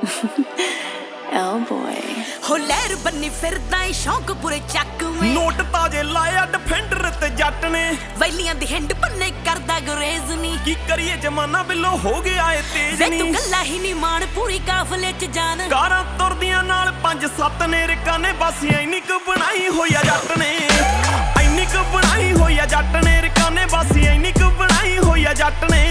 Oh boy ਹੋ ਲਹਿਰ ਬੰਨੀ ਫਿਰਦਾ ਏ ਸ਼ੌਂਕ ਪੂਰੇ ਚੱਕ ਮੈਂ ਨੋਟ ਤਾਜੇ ਲਾਇਆ ਡਿਫੈਂਡਰ ਤੇ ਜੱਟ ਨੇ ਵੈਲੀਆਂ ਦੀ ਹਿੰਡ ਪੰਨੇ ਕਰਦਾ ਗੁਰੇਜ਼ ਨੀ ਕੀ ਕਰੀਏ ਜਮਾਨਾ ਬਿੱਲੋ ਹੋ ਗਿਆ ਏ ਤੇਜ਼ ਵੇ ਤੂੰ ਨੀ ਗੱਲਾਂ ਹੀ ਨਹੀਂ ਮਾਣ ਪੂਰੀ ਕਾਫਲੇ ਚ ਜਾਨ ਕਾਰਾਂ ਤੁਰਦੀਆਂ ਨਾਲ 5-7 ਨੇ ਰਿਕਾਂ ਨੇ ਬਸ ਇੰਨੀ ਕੁ ਬਣਾਈ ਹੋਈ ਆ ਜੱਟ ਨੇ ਇੰਨੀ ਕੁ ਬਣਾਈ ਹੋਈ ਆ ਜੱਟ ਨੇ ਰਿਕਾਂ ਨੇ ਬਸ ਇੰਨੀ ਕੁ ਬਣਾਈ ਹੋਈ ਆ ਜੱਟ ਨੇ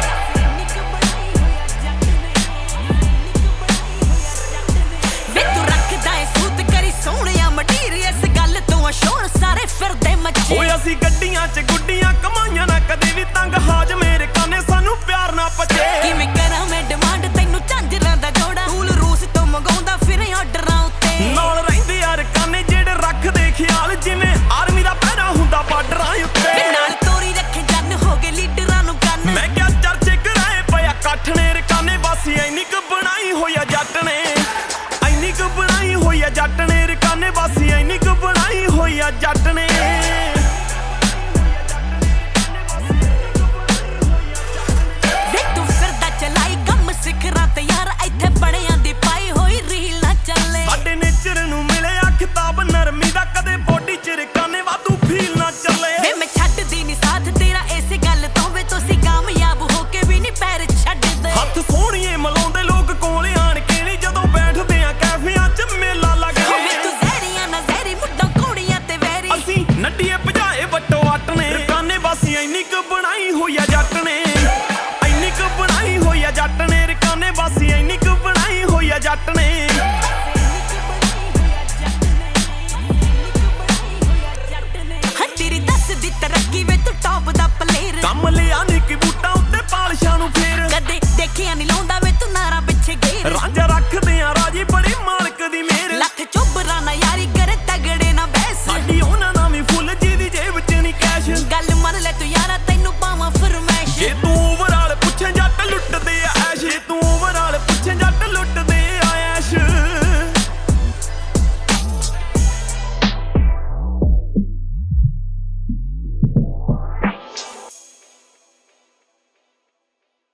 ਓਏ ਅਸੀਂ ਗੱਡੀਆਂ 'ਚ ਗੁੱਡੀਆਂ ਕਮਾਈਆਂ ਨਾ ਕਦੇ ਵੀ ਤੰਗ ਹਾਜ ਮੇਰੇ ਕਾਨੇ ਸਾਨੂੰ ਪਿਆਰ ਨਾ ਪਚੇ ਕਿਵੇਂ ਕਰਾਂ ਮੈਂ ਡਿਮਾਂਡ ਤੈਨੂੰ ਝਾਂਜਰਾਂ ਦਾ ਜੋੜਾ ਫੂਲ ਰੂਸ ਤੋਂ ਮੰਗਾਉਂਦਾ ਫਿਰ ਆਰਡਰਾਂ ਉੱਤੇ ਨਾਲ ਰਹਿੰਦੇ ਯਾਰ ਕਾਨੇ ਜਿਹੜੇ ਰੱਖਦੇ ਖਿਆਲ ਜਿਵੇਂ ਆਰਮੀ ਦਾ ਪਹਿਰਾ ਹੁੰਦਾ ਬਾਰਡਰਾਂ ਉੱਤੇ ਨਾਲ ਤੋਰੀ ਰੱਖੇ ਜੰਨ ਹੋ ਗਏ ਲੀਡਰਾਂ ਨੂੰ ਕੰਨ ਮੈਂ ਕਿਹਾ ਚਰਚੇ ਕਰਾਏ ਪਿਆ ਇਕੱਠ ਨੇ ਰਕਾਨੇ ਬਸ ਇੰਨੀ ਕੁ ਬਣਾਈ ਹੋਈ ਆ ਜੱਟ ਨੇ ਇੰਨੀ ਕੁ ਬਣਾਈ ਹੋਈ ਆ ਜੱਟ ਨੇ ਰਕਾਨੇ ਬਸ ਇੰਨੀ ਕੁ ਬਣਾਈ ਹੋਈ ਆ ਜੱਟ ਨੇ ਸਾਡੇ ਨੇਚਰ ਨੂੰ ਮਿਲਿਆ ਖਿਤਾਬ ਨਰਮੀ ਦਾ ਕਦੇ ਬੋਡੀ ਚ ਰਕਾਨੇ ਵਾਧੂ ਫੀਲ ਨਾ ਚੱਲੇ ਵੇ ਮੈਂ ਛੱਡਦੀ ਨਹੀਂ ਸਾਥ ਤੇਰਾ ਇਸੇ ਗੱਲ ਤੋਂ ਵੇ ਤੁਸੀਂ ਕਾਮਯਾਬ ਹੋ ਕੇ ਵੀ ਨਹੀਂ ਪੈਰ ਛੱਡਦੇ ਹੱਥ ਸੋਹਣੀਏ ਮਲਾਉਂਦੇ ਲੋਕ ਕੋਲ ਆਣ ਕੇ ਨਹੀਂ ਜਦੋਂ ਬੈਠਦੇ ਆ ਕੈਫਿਆਂ 'ਚ ਮੇਲਾ ਲੱਗ ਵੇ ਤੂੰ ਜ਼ਹਿਰੀਆਂ ਨਾ ਜ਼ਹਿਰੀ ਮੁੱਢੋਂ ਕੁੜੀਆਂ ਤੇ ਵੈਰੀ ਅਸੀਂ ਨੱਡੀਏ ਭਜਾਏ ਵੱਟੋ ਅੱਟ ਨੇ ਰਕਾਨੇ ਬਸ ਇੰਨੀ ਕੁ ਬਣਾਈ ਹੋਈ ਆ ਜੱਟ ਨੇ ਇੰਨੀ ਕੁ ਬਣਾਈ ਹੋਈ ਆ ਜੱਟ ਨੇ ਰਕਾਨੇ ਬਸ ਇੰਨੀ ਕੁ ਬਣਾਈ ਹੋਈ ਆ ਜੱਟ ਨੇ ਤਰੱਕੀ ਵੇ ਤੂੰ ਟੌਪ ਦਾ ਪਲੇਅਰ ਕੰਮ ਲਿਆ ਨੀ ਕਿ ਬੂਟਾਂ ਉੱਤੇ ਪਾਲਸ਼ਾਂ ਨੂੰ ਫੇਰ ਕਦੇ ਦੇਖਿਆ ਨਹੀਂ ਲਾਉਂਦਾ